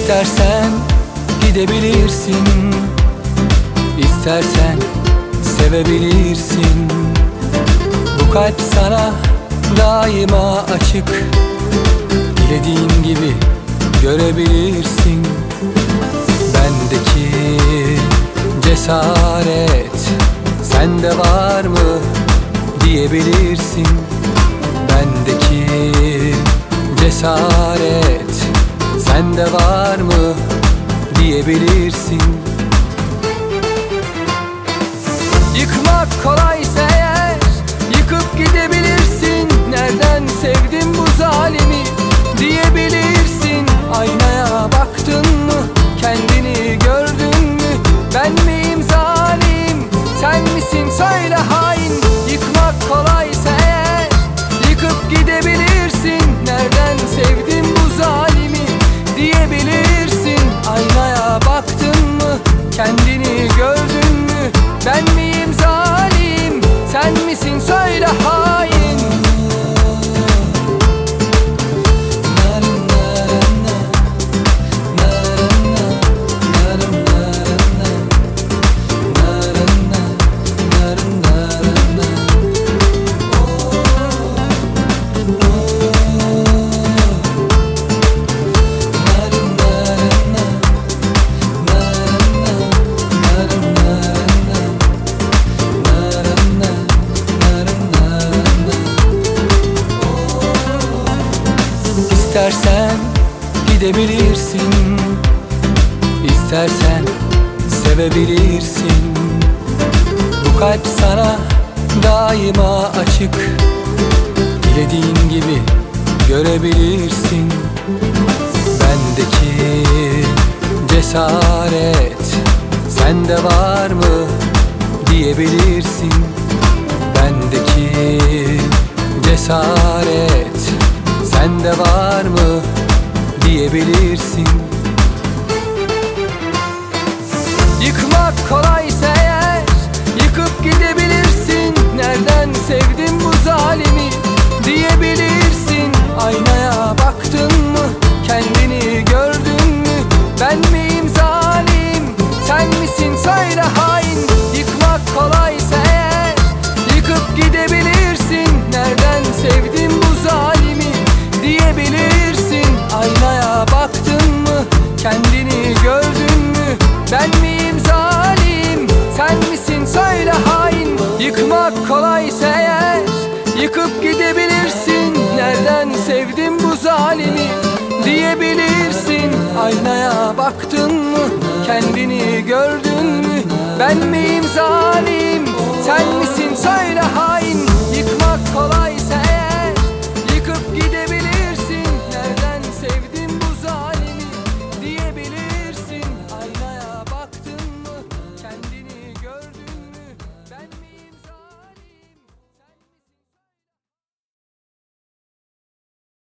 İstersen gidebilirsin, İstersen sevebilirsin. Bu kalp sana daima açık, dilediğin gibi görebilirsin. Bendeki cesaret sende var mı diyebilirsin. Bendeki cesaret sende var mı diyebilirsin. Yıkmak kolaysa eğer yıkıp gidebilirsin. Nereden sevdim bu zalimi diyebilirsin. Aynaya baktın mı, kendini gördün mü? Ben miyim zalim, sen misin söyle hain. Yıkmak kolaysa eğer yıkıp gidebilirsin. Nereden sevdim bu zalimi diyebilirsin. Aynaya baktın mı, kendini gördün mü? Ben miyim zalim, sen misin söyle hain. İstersen gidebilirsin, İstersen sevebilirsin. Bu kalp sana daima açık, dilediğin gibi görebilirsin. Bendeki cesaret sende var mı diyebilirsin. Bendeki cesaret sende var mı diyebilirsin. Yıkmak kolaysa eğer yıkıp gidebilirsin. Nereden sevdim bu zalimi diyebilirsin. Aynaya baktın mı, kendini gördün mü? Ben miyim zalim, sen misin söyle hain. Yıkmak kolaysa eğer yıkıp gidebilirsin. Nereden sevdim bu zalimi diyebilirsin. Aynaya baktın mı, kendini gördün mü? Ben miyim zalim, sen misin söyle hain. Yıkmak kolaysa eğer yıkıp gidebilirsin. Nereden sevdim bu zalimi diyebilirsin. Aynaya baktın mı, kendini gördün mü? Ben miyim zalim, sen misin söyle hain. Yıkmak kolaysa